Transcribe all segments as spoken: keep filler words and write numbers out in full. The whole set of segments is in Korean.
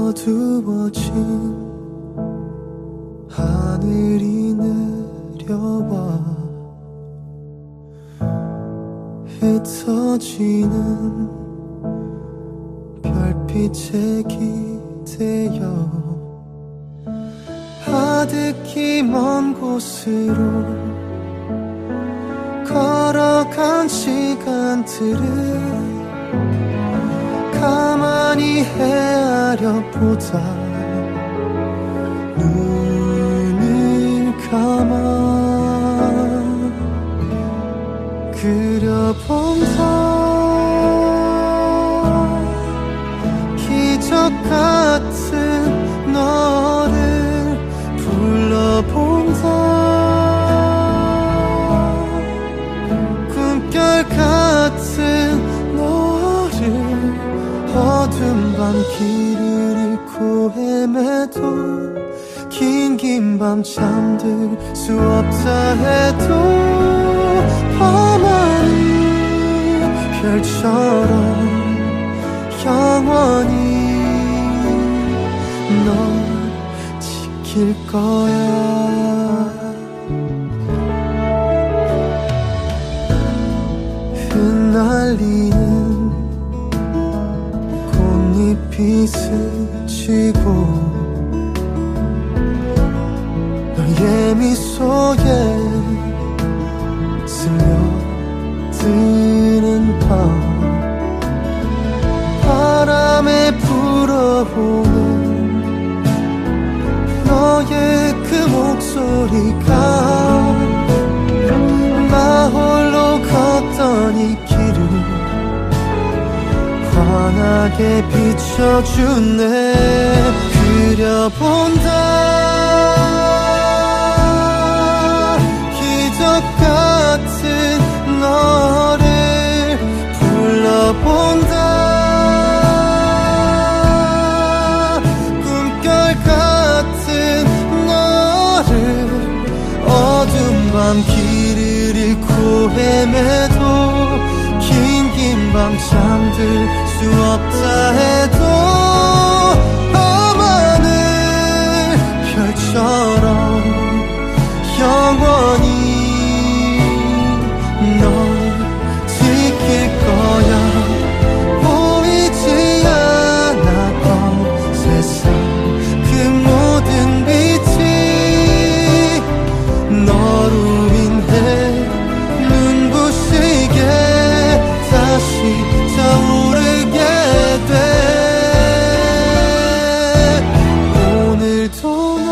어두워진 하늘이 내려와 흩어지는 별빛에 기대어 아득히 먼 곳으로 걸어간 시간들을 가만히 헤아려 보다 눈을 감아 그려본다 기적 같은 너를 불러본다 꿈결 같은 너를 어두운 밤 길을 잃고 헤매도 긴 긴 밤 잠들 수 없다 해도 밤하늘 별처럼 영원히 널 지킬 거야. 흩날리는 꽃잎이 스치고 너의 미소에 스며드는 밤 바람에 불어오는 너의 그 목소리가 나 홀로 걷던 이 길을 환하게 비춰주네. 그려본다 기적 같은 너를 불러본다 꿈결 같은 너를 어두운 밤 길을 잃고 헤매도 긴 긴 밤 잠들 수 없다 해도 밤하늘 별처럼 영원히 널 지킬 거야. 보이지 않았던 세상 그 모든 빛이 너로 인해 눈부시게 다시 타오르게 돼. 오늘도 넌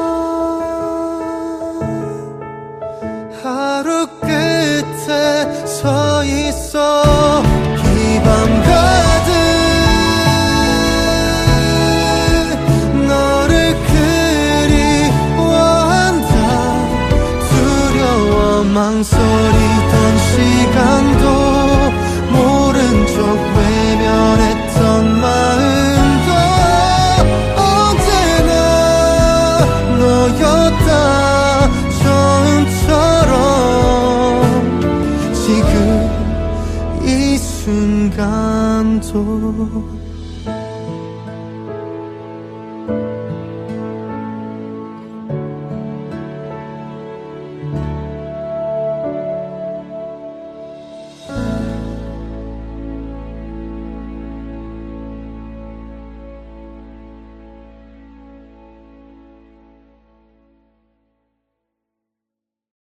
하루 끝에 서 있어. 이 밤 가득 너를 그리워한다. 두려워 망설이던 시간도 모른 척 외면했던 마음도 언제나 너였다. 처음처럼 지금 이 순간도